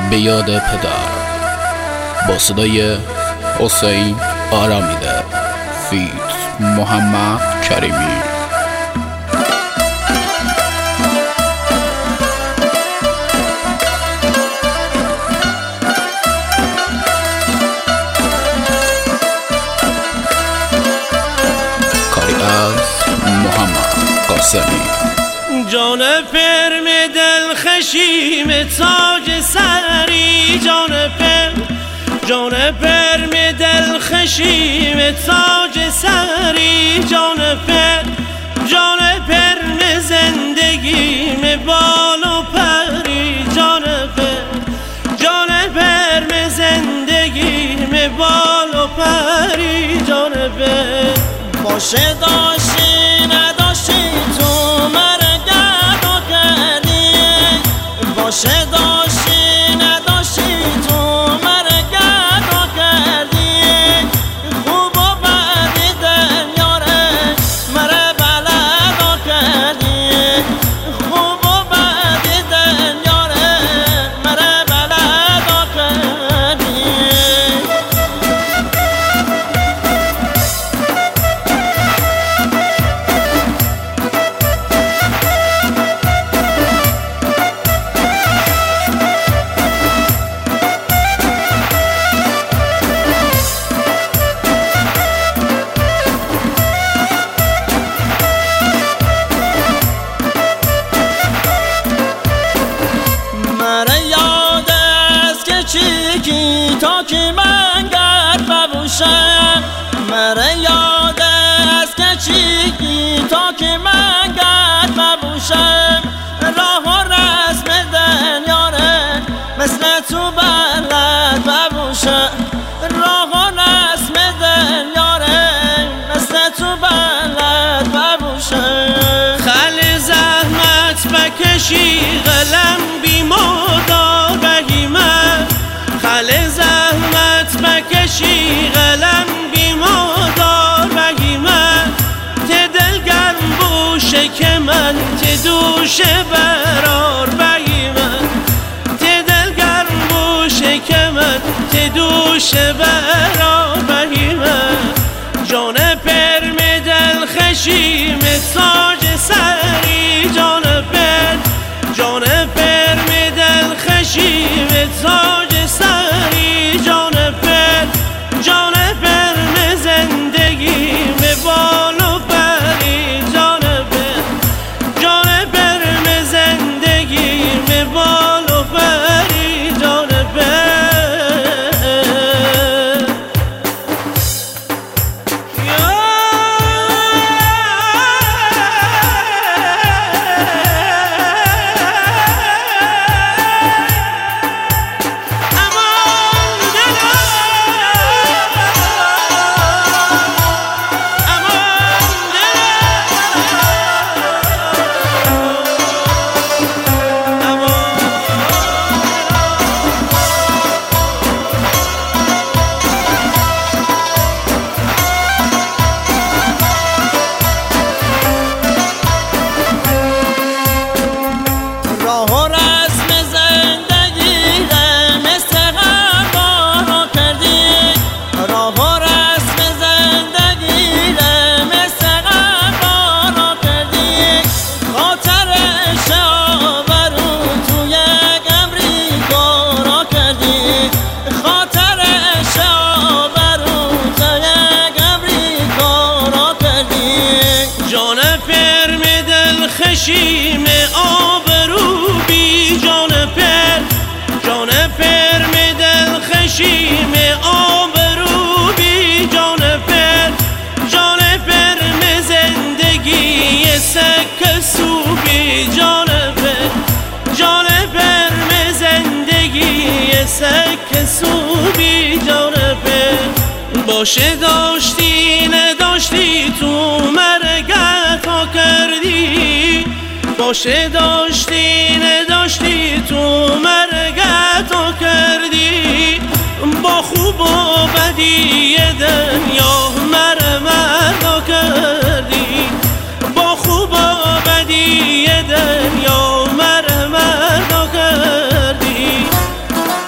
به یاد پدر با صدای حسین آرامیده فیت محمد کریمی. کاری از محمد قاسمی. جان پرم دل خشیم تاج سری، جان پرم دل خشیم تاج سری، جان پرم زندگیم بال و پری، جان پرم زندگیم بال و پری، جان پرم باشه داشتی نداشتی تو باشه داشتی نداشتی تو مرا گدا کردی، خوب و بدی دنیاره مرا بلدا کردی، خوب و بدی دنیاره مرا بلدا کردی. تا که من گرد ببوشم، مرا یاد است که چیکی تا که من گرد ببوشم، راه و رسم دنیاره مثل تو بلد ببوشم، راه و رسم دنیاره مثل تو بلد ببوشم. خل زحمت بکشی قلم بیمادار بگیمه، خل زحمت بکشی قلم بیمادار بگیمه، ته دلگرم بوشه که من ته دوش برار بگیمه، ته دلگرم بوشه که من ته دوش برار بگیمه. جان پرم دل خشیم تاج سری، جان پرم دل خشیم تاج سری، جان پرم زندگی به بال و پری، جان پرم زندگی به بال و پری، جان خشیم آبرو بی، جان پرم دل خشیم آبرو بی، جان پرم زندگی سک سوبی، جان پرم زندگی سک سوبی، جان پرم باشه داشتی نداشتی تو مرگتا کردی، باشه داشتی نداشتی تو مرگتا کردی، با خوب و بدی دنیا مردا کردی، با خوب و بدی دنیا مردا کردی.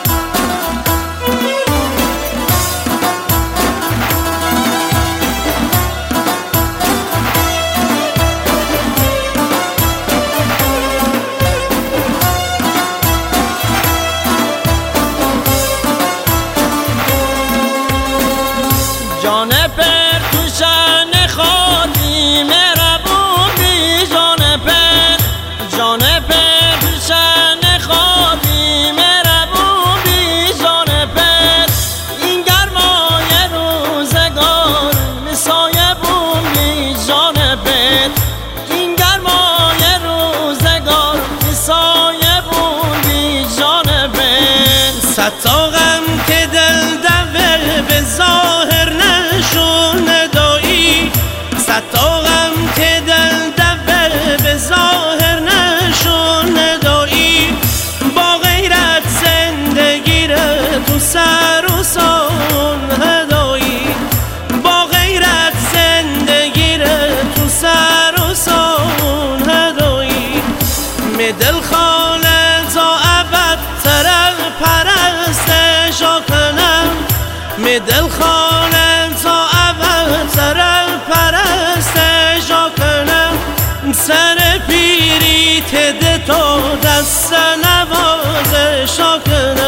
می دل خاله تا ابد سر پرستشا کنم می دل خاله تا ابد سر پرستشا کنم سر پیری تده تو دست نوازشا کنم